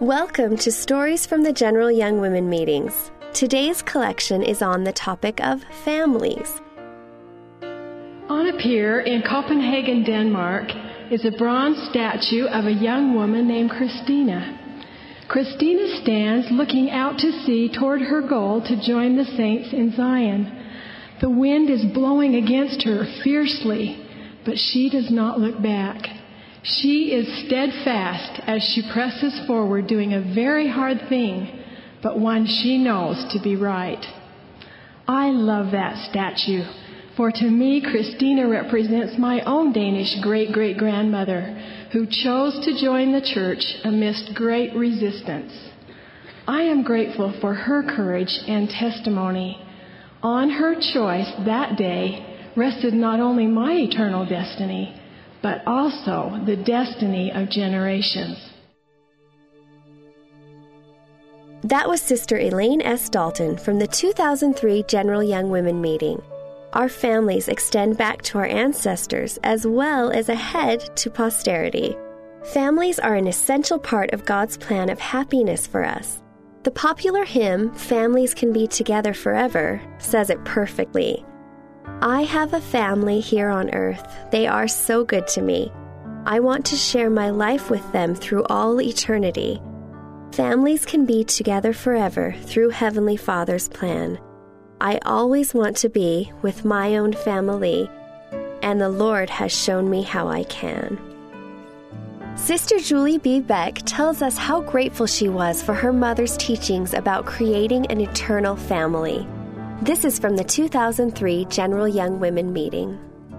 Welcome to Stories from the General Young Women Meetings. Today's collection is on the topic of families. On a pier in Copenhagen, Denmark, is a bronze statue of a young woman named Christina. Christina stands looking out to sea toward her goal to join the saints in Zion. The wind is blowing against her fiercely, but she does not look back. She is steadfast as she presses forward, doing a very hard thing, but one she knows to be right. I love that statue, for to me, Christina represents my own Danish great-great-grandmother, who chose to join the church amidst great resistance. I am grateful for her courage and testimony. On her choice that day rested not only my eternal destiny, but also the destiny of generations. That was Sister Elaine S. Dalton from the 2003 General Young Women Meeting. Our families extend back to our ancestors as well as ahead to posterity. Families are an essential part of God's plan of happiness for us. The popular hymn, "Families Can Be Together Forever," says it perfectly. I have a family here on earth. They are so good to me. I want to share my life with them through all eternity. Families can be together forever through Heavenly Father's plan. I always want to be with my own family, and the Lord has shown me how I can. Sister Julie B. Beck tells us how grateful she was for her mother's teachings about creating an eternal family. This is from the 2003 General Young Women Meeting.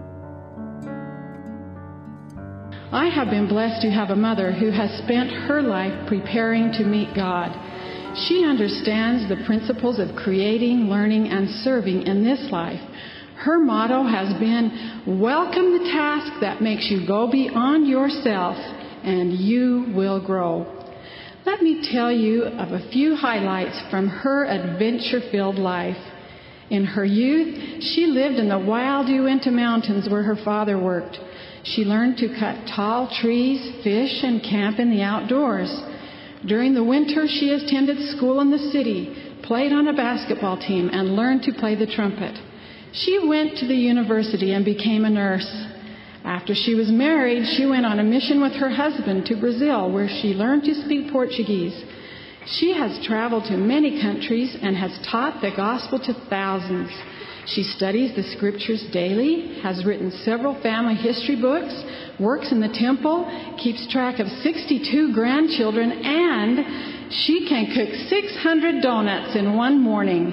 I have been blessed to have a mother who has spent her life preparing to meet God. She understands the principles of creating, learning, and serving in this life. Her motto has been, "Welcome the task that makes you go beyond yourself, and you will grow." Let me tell you of a few highlights from her adventure-filled life. In her youth, she lived in the wild Uinta Mountains where her father worked. She learned to cut tall trees, fish, and camp in the outdoors. During the winter, she attended school in the city, played on a basketball team, and learned to play the trumpet. She went to the university and became a nurse. After she was married, she went on a mission with her husband to Brazil, where she learned to speak Portuguese. She has traveled to many countries and has taught the gospel to thousands. She studies the scriptures daily, has written several family history books, works in the temple, keeps track of 62 grandchildren, and she can cook 600 donuts in one morning.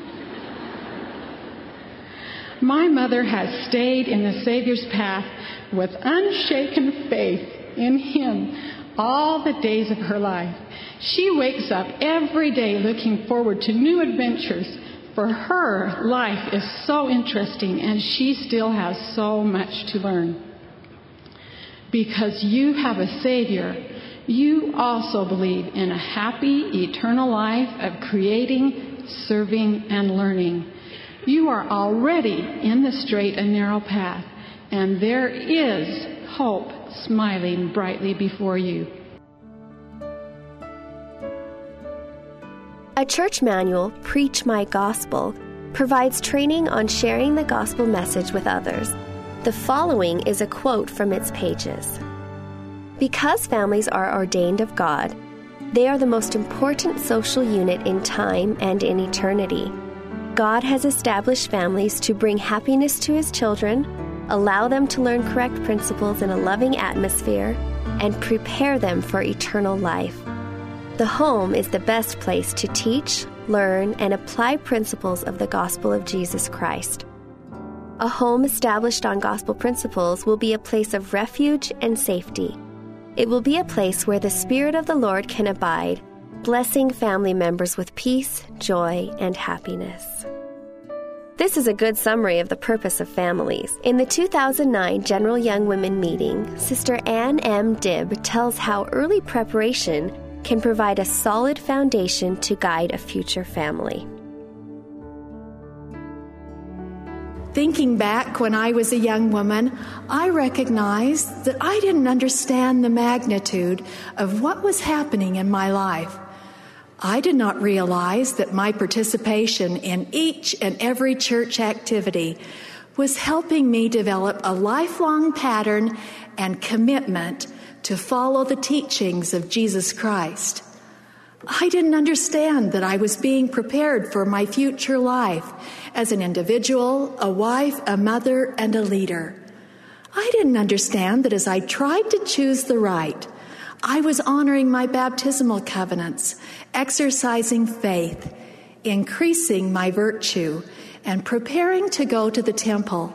My mother has stayed in the Savior's path with unshaken faith in Him all the days of her life. She wakes up every day looking forward to new adventures. For her, life is so interesting, and she still has so much to learn. Because you have a Savior, you also believe in a happy, eternal life of creating, serving, and learning. You are already in the straight and narrow path, and there is hope smiling brightly before you. A church manual, Preach My Gospel, provides training on sharing the gospel message with others. The following is a quote from its pages. Because families are ordained of God, they are the most important social unit in time and in eternity. God has established families to bring happiness to His children, allow them to learn correct principles in a loving atmosphere, and prepare them for eternal life. The home is the best place to teach, learn, and apply principles of the gospel of Jesus Christ. A home established on gospel principles will be a place of refuge and safety. It will be a place where the Spirit of the Lord can abide, blessing family members with peace, joy, and happiness. This is a good summary of the purpose of families. In the 2009 General Young Women Meeting, Sister Ann M. Dibb tells how early preparation can provide a solid foundation to guide a future family. Thinking back when I was a young woman, I recognized that I didn't understand the magnitude of what was happening in my life. I did not realize that my participation in each and every church activity was helping me develop a lifelong pattern and commitment to follow the teachings of Jesus Christ. I didn't understand that I was being prepared for my future life as an individual, a wife, a mother, and a leader. I didn't understand that as I tried to choose the right, I was honoring my baptismal covenants, exercising faith, increasing my virtue, and preparing to go to the temple.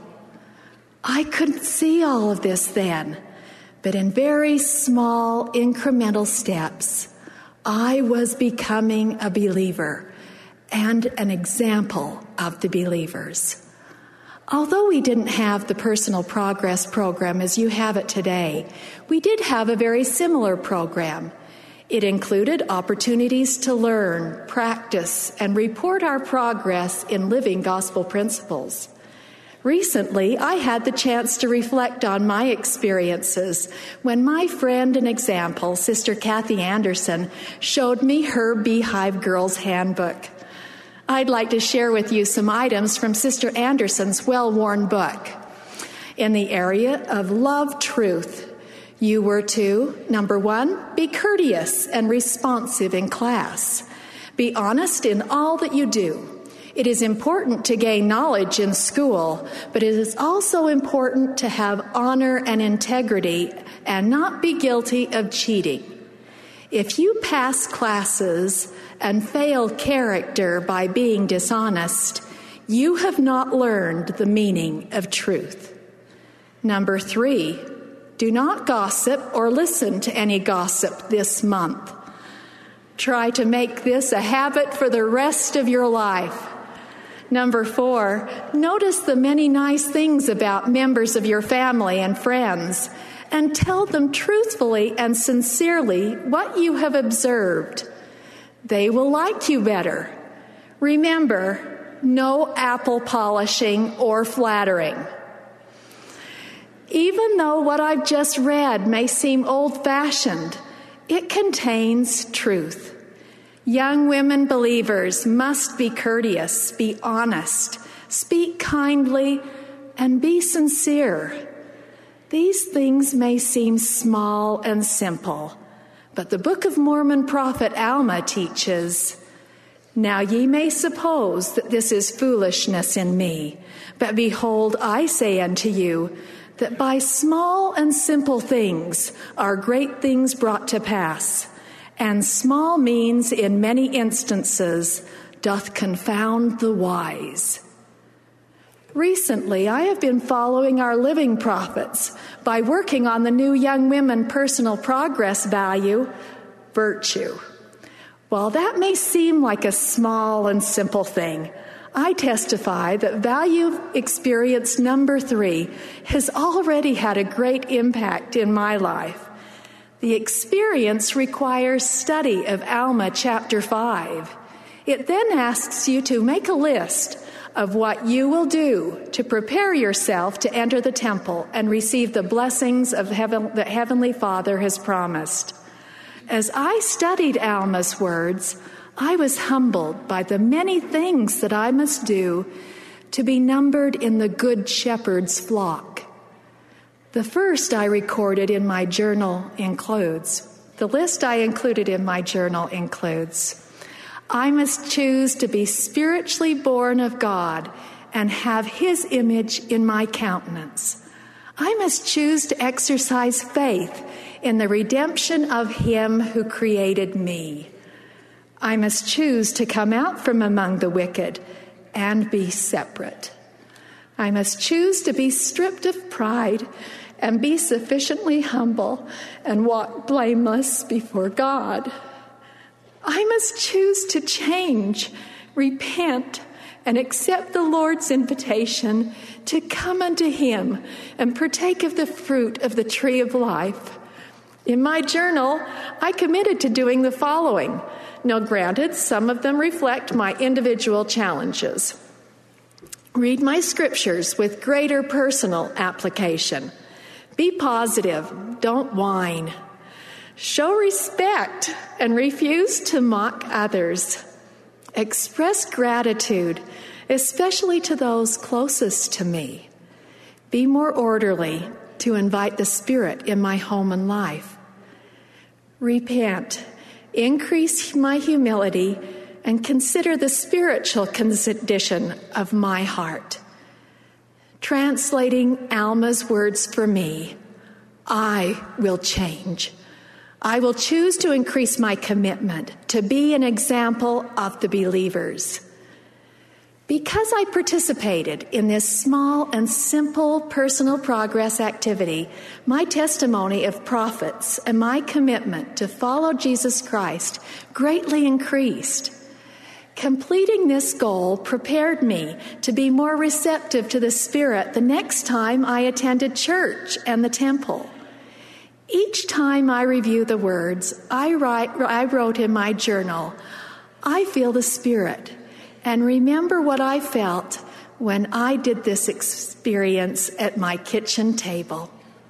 I couldn't see all of this then, but in very small, incremental steps, I was becoming a believer and an example of the believers. Although we didn't have the Personal Progress program as you have it today, we did have a very similar program. It included opportunities to learn, practice, and report our progress in living gospel principles. Recently, I had the chance to reflect on my experiences when my friend and example, Sister Kathy Anderson, showed me her Beehive Girls Handbook. I'd like to share with you some items from Sister Anderson's well-worn book. In the area of love truth, you were to, number 1, be courteous and responsive in class. Be honest in all that you do. It is important to gain knowledge in school, but it is also important to have honor and integrity and not be guilty of cheating. If you pass classes and fail character by being dishonest, you have not learned the meaning of truth. Number 3, do not gossip or listen to any gossip this month. Try to make this a habit for the rest of your life. Number 4, notice the many nice things about members of your family and friends, and tell them truthfully and sincerely what you have observed. They will like you better. Remember, no apple polishing or flattering. Even though what I've just read may seem old-fashioned, it contains truth. Young women believers must be courteous, be honest, speak kindly, and be sincere. These things may seem small and simple, but the Book of Mormon prophet Alma teaches, "Now ye may suppose that this is foolishness in me, but behold, I say unto you, that by small and simple things are great things brought to pass. And small means in many instances doth confound the wise." Recently, I have been following our living prophets by working on the new Young Women Personal Progress value, virtue. While that may seem like a small and simple thing, I testify that value experience number 3 has already had a great impact in my life. The experience requires study of Alma chapter 5. It then asks you to make a list of what you will do to prepare yourself to enter the temple and receive the blessings of heaven that Heavenly Father has promised. As I studied Alma's words, I was humbled by the many things that I must do to be numbered in the Good Shepherd's flock. The first I recorded in my journal includes, the list I included in my journal includes, I must choose to be spiritually born of God and have His image in my countenance. I must choose to exercise faith in the redemption of Him who created me. I must choose to come out from among the wicked and be separate. I must choose to be stripped of pride and be sufficiently humble and walk blameless before God. I must choose to change, repent, and accept the Lord's invitation to come unto Him and partake of the fruit of the tree of life. In my journal, I committed to doing the following. Now, granted, some of them reflect my individual challenges. Read my scriptures with greater personal application. Be positive, don't whine. Show respect and refuse to mock others. Express gratitude, especially to those closest to me. Be more orderly to invite the Spirit in my home and life. Repent, increase my humility, and consider the spiritual condition of my heart. Translating Alma's words for me, I will change. I will choose to increase my commitment to be an example of the believers. Because I participated in this small and simple personal progress activity, my testimony of profits and my commitment to follow Jesus Christ greatly increased. Completing this goal prepared me to be more receptive to the Spirit the next time I attended church and the temple. Each time I review the words I wrote in my journal, I feel the Spirit and remember what I felt when I did this experience at my kitchen table.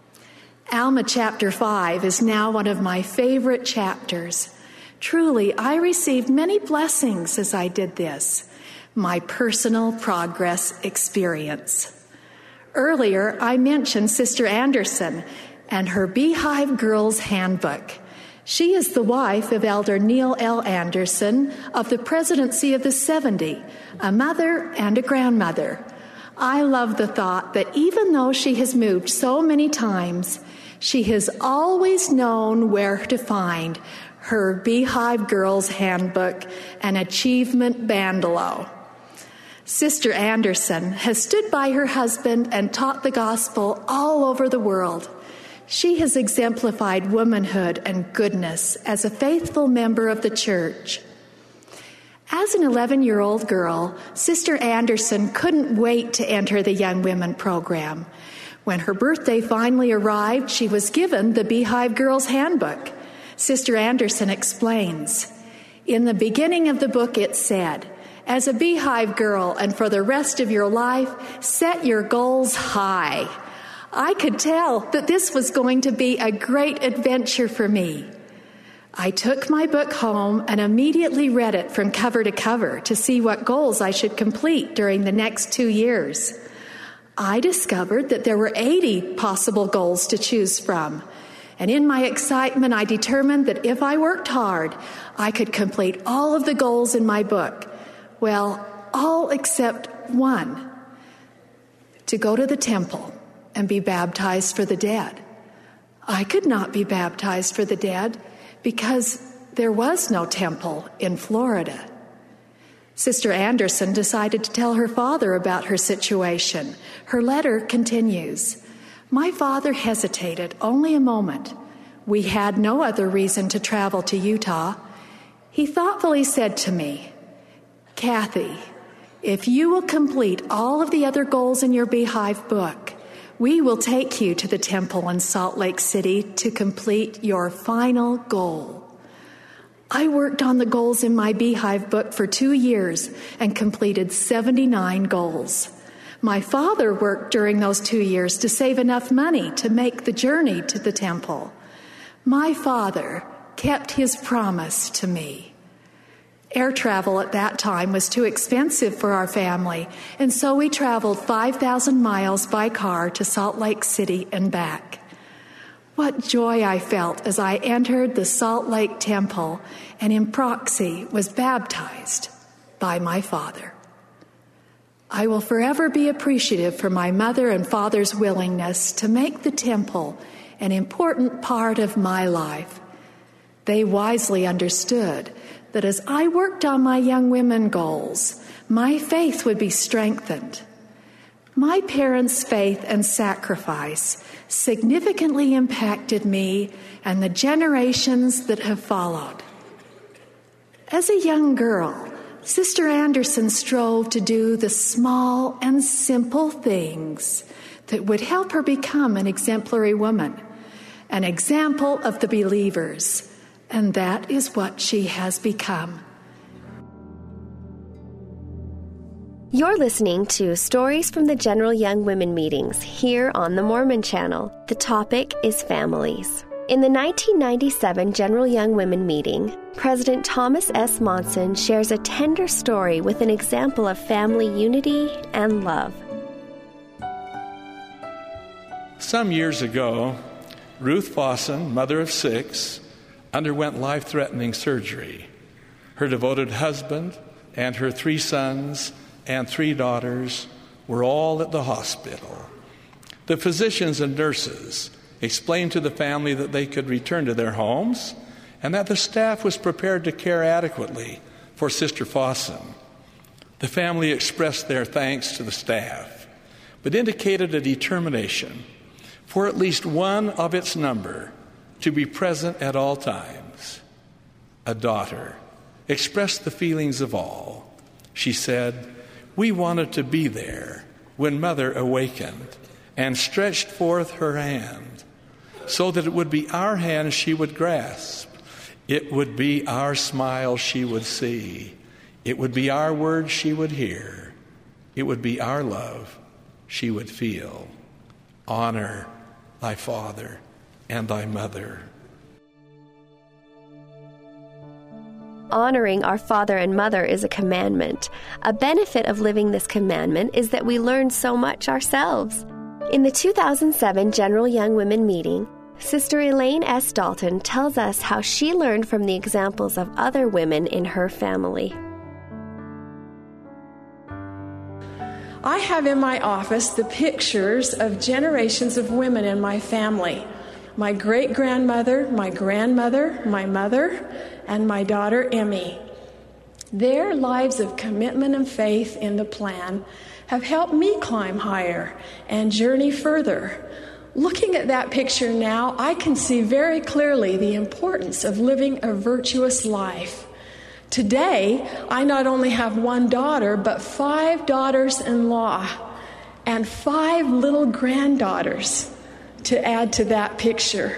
Alma chapter 5 is now one of my favorite chapters. Truly, I received many blessings as I did this, my personal progress experience. Earlier, I mentioned Sister Anderson and her Beehive Girls Handbook. She is the wife of Elder Neil L. Anderson of the Presidency of the 70, a mother and a grandmother. I love the thought that even though she has moved so many times, she has always known where to find her Beehive Girls Handbook and Achievement Bandeau. Sister Anderson has stood by her husband and taught the gospel all over the world. She has exemplified womanhood and goodness as a faithful member of the church. As an 11-year-old girl, Sister Anderson couldn't wait to enter the Young Women program. When her birthday finally arrived, she was given the Beehive Girls Handbook. Sister Anderson explains, in the beginning of the book it said, as a Beehive girl and for the rest of your life, set your goals high. I could tell that this was going to be a great adventure for me. I took my book home and immediately read it from cover to cover to see what goals I should complete during the next 2 years. I discovered that there were 80 possible goals to choose from. And in my excitement, I determined that if I worked hard, I could complete all of the goals in my book. Well, all except one, to go to the temple and be baptized for the dead. I could not be baptized for the dead because there was no temple in Florida. Sister Anderson decided to tell her father about her situation. Her letter continues, my father hesitated only a moment. We had no other reason to travel to Utah. He thoughtfully said to me, Kathy, if you will complete all of the other goals in your Beehive book, we will take you to the temple in Salt Lake City to complete your final goal. I worked on the goals in my Beehive book for 2 years and completed 79 goals. My father worked during those 2 years to save enough money to make the journey to the temple. My father kept his promise to me. Air travel at that time was too expensive for our family, and so we traveled 5,000 miles by car to Salt Lake City and back. What joy I felt as I entered the Salt Lake Temple and in proxy was baptized by my father. I will forever be appreciative for my mother and father's willingness to make the temple an important part of my life. They wisely understood that as I worked on my young women goals, my faith would be strengthened. My parents' faith and sacrifice significantly impacted me and the generations that have followed. As a young girl, Sister Anderson strove to do the small and simple things that would help her become an exemplary woman, an example of the believers, and that is what she has become. You're listening to Stories from the General Young Women Meetings here on the Mormon Channel. The topic is families. In the 1997 General Young Women Meeting, President Thomas S. Monson shares a tender story with an example of family unity and love. Some years ago, Ruth Fossen, mother of 6, underwent life-threatening surgery. Her devoted husband and her 3 sons and 3 daughters were all at the hospital. The physicians and nurses explained to the family that they could return to their homes and that the staff was prepared to care adequately for Sister Fossen. The family expressed their thanks to the staff, but indicated a determination for at least one of its number to be present at all times. A daughter expressed the feelings of all. She said, "We wanted to be there when Mother awakened and stretched forth her hand, so that it would be our hand she would grasp. It would be our smile she would see. It would be our words she would hear. It would be our love she would feel. Honor thy father and thy mother." Honoring our father and mother is a commandment. A benefit of living this commandment is that we learn so much ourselves. In the 2007 General Young Women Meeting, Sister Elaine S. Dalton tells us how she learned from the examples of other women in her family. I have in my office the pictures of generations of women in my family. My great-grandmother, my grandmother, my mother, and my daughter Emmy. Their lives of commitment and faith in the plan have helped me climb higher and journey further. Looking at that picture now, I can see very clearly the importance of living a virtuous life. Today, I not only have 1 daughter, but 5 daughters-in-law and 5 little granddaughters to add to that picture.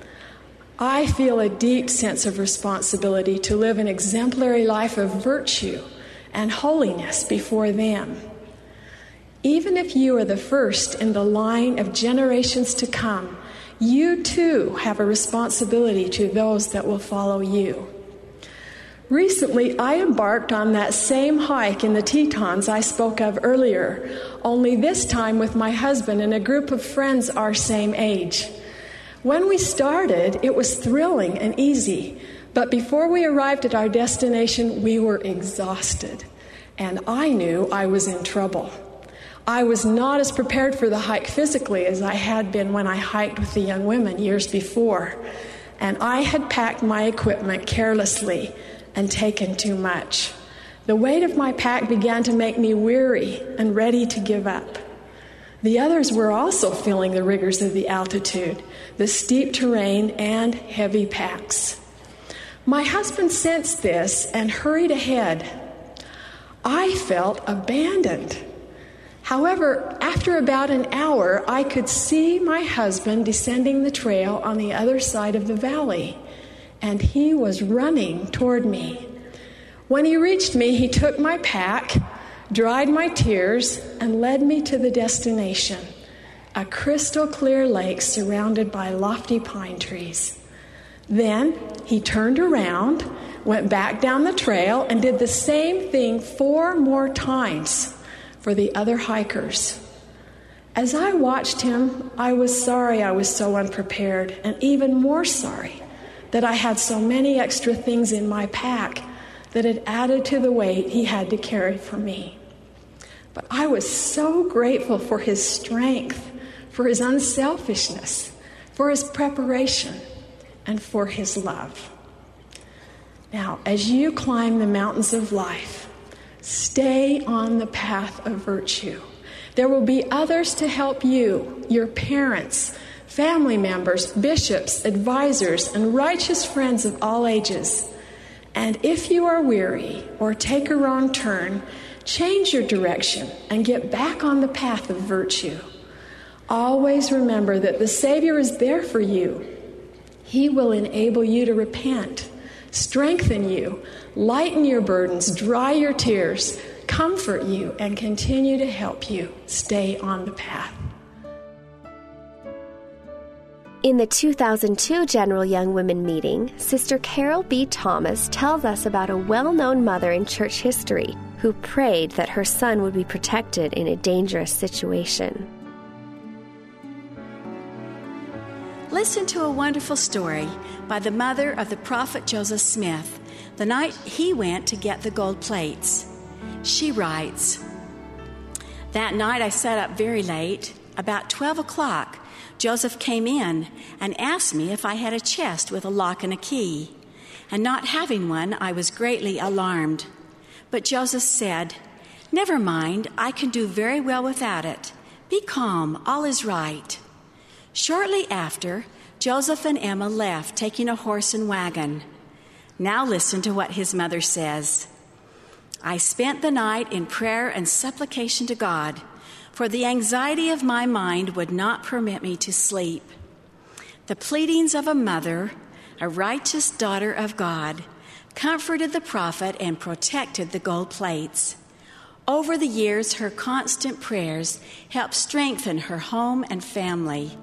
I feel a deep sense of responsibility to live an exemplary life of virtue and holiness before them. Even if you are the first in the line of generations to come, you too have a responsibility to those that will follow you. Recently, I embarked on that same hike in the Tetons I spoke of earlier, only this time with my husband and a group of friends our same age. When we started, it was thrilling and easy, but before we arrived at our destination, we were exhausted, and I knew I was in trouble. I was not as prepared for the hike physically as I had been when I hiked with the young women years before, and I had packed my equipment carelessly and taken too much. The weight of my pack began to make me weary and ready to give up. The others were also feeling the rigors of the altitude, the steep terrain, and heavy packs. My husband sensed this and hurried ahead. I felt abandoned. However, after about an hour, I could see my husband descending the trail on the other side of the valley, and he was running toward me. When he reached me, he took my pack, dried my tears, and led me to the destination, a crystal clear lake surrounded by lofty pine trees. Then he turned around, went back down the trail, and did the same thing 4 more times for the other hikers. As I watched him, I was sorry I was so unprepared, and even more sorry that I had so many extra things in my pack that had added to the weight he had to carry for me. But I was so grateful for his strength, for his unselfishness, for his preparation, and for his love. Now, as you climb the mountains of life, stay on the path of virtue. There will be others to help you, your parents, family members, bishops, advisors, and righteous friends of all ages. And if you are weary or take a wrong turn, change your direction and get back on the path of virtue. Always remember that the Savior is there for you. He will enable you to repent, strengthen you, lighten your burdens, dry your tears, comfort you, and continue to help you stay on the path. In the 2002 General Young Women meeting, Sister Carol B. Thomas tells us about a well-known mother in church history who prayed that her son would be protected in a dangerous situation. Listen to a wonderful story by the mother of the prophet Joseph Smith, the night he went to get the gold plates. She writes, "That night I sat up very late. About 12 o'clock, Joseph came in and asked me if I had a chest with a lock and a key. And not having one, I was greatly alarmed. But Joseph said, 'Never mind, I can do very well without it. Be calm, all is right.' Shortly after, Joseph and Emma left, taking a horse and wagon. Now listen to what his mother says. 'I spent the night in prayer and supplication to God, for the anxiety of my mind would not permit me to sleep. The pleadings of a mother, a righteous daughter of God, comforted the prophet and protected the gold plates. Over the years, her constant prayers helped strengthen her home and family.'"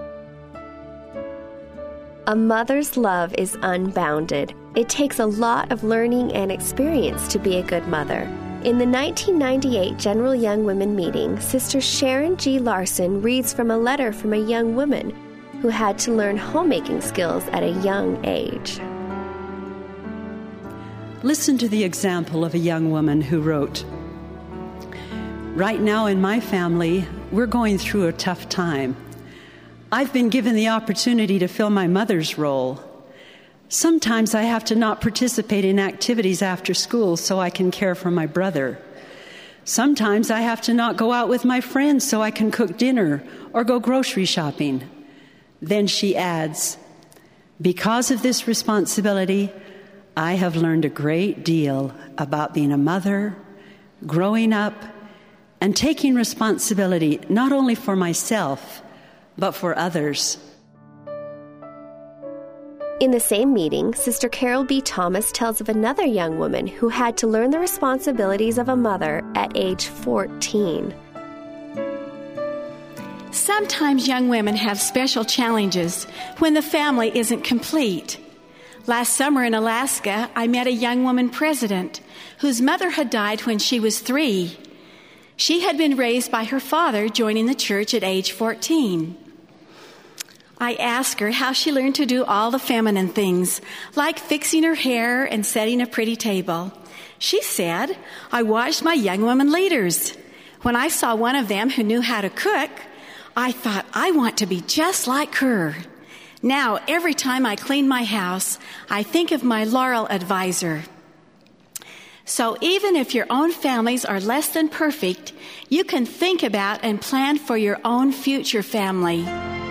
A mother's love is unbounded. It takes a lot of learning and experience to be a good mother. In the 1998 General Young Women meeting, Sister Sharon G. Larson reads from a letter from a young woman who had to learn homemaking skills at a young age. Listen to the example of a young woman who wrote, "Right now in my family, we're going through a tough time. I've been given the opportunity to fill my mother's role. Sometimes I have to not participate in activities after school so I can care for my brother. Sometimes I have to not go out with my friends so I can cook dinner or go grocery shopping." Then she adds, "Because of this responsibility, I have learned a great deal about being a mother, growing up, and taking responsibility not only for myself, but for others." In the same meeting, Sister Carol B. Thomas tells of another young woman who had to learn the responsibilities of a mother at age 14. Sometimes young women have special challenges when the family isn't complete. Last summer in Alaska, I met a young woman president whose mother had died when she was 3. She had been raised by her father, joining the church at age 14. I asked her how she learned to do all the feminine things, like fixing her hair and setting a pretty table. She said, "I watched my young woman leaders. When I saw one of them who knew how to cook, I thought, I want to be just like her. Now, every time I clean my house, I think of my Laurel advisor." So even if your own families are less than perfect, you can think about and plan for your own future family.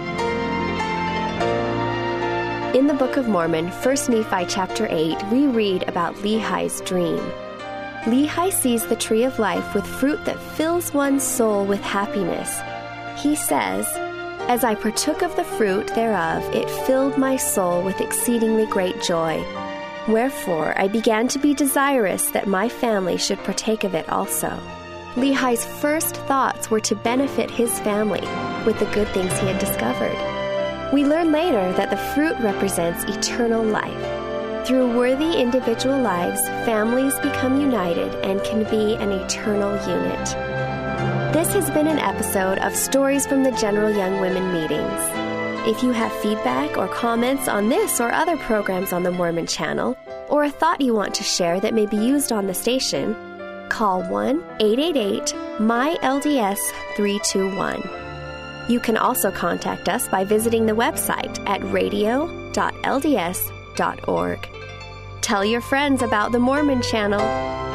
In the Book of Mormon, 1 Nephi chapter 8, we read about Lehi's dream. Lehi sees the tree of life with fruit that fills one's soul with happiness. He says, "As I partook of the fruit thereof, it filled my soul with exceedingly great joy. Wherefore I began to be desirous that my family should partake of it also." Lehi's first thoughts were to benefit his family with the good things he had discovered. We learn later that the fruit represents eternal life. Through worthy individual lives, families become united and can be an eternal unit. This has been an episode of Stories from the General Young Women meetings. If you have feedback or comments on this or other programs on the Mormon Channel, or a thought you want to share that may be used on the station, call 1-888-MY-LDS-321. You can also contact us by visiting the website at radio.lds.org. Tell your friends about the Mormon Channel.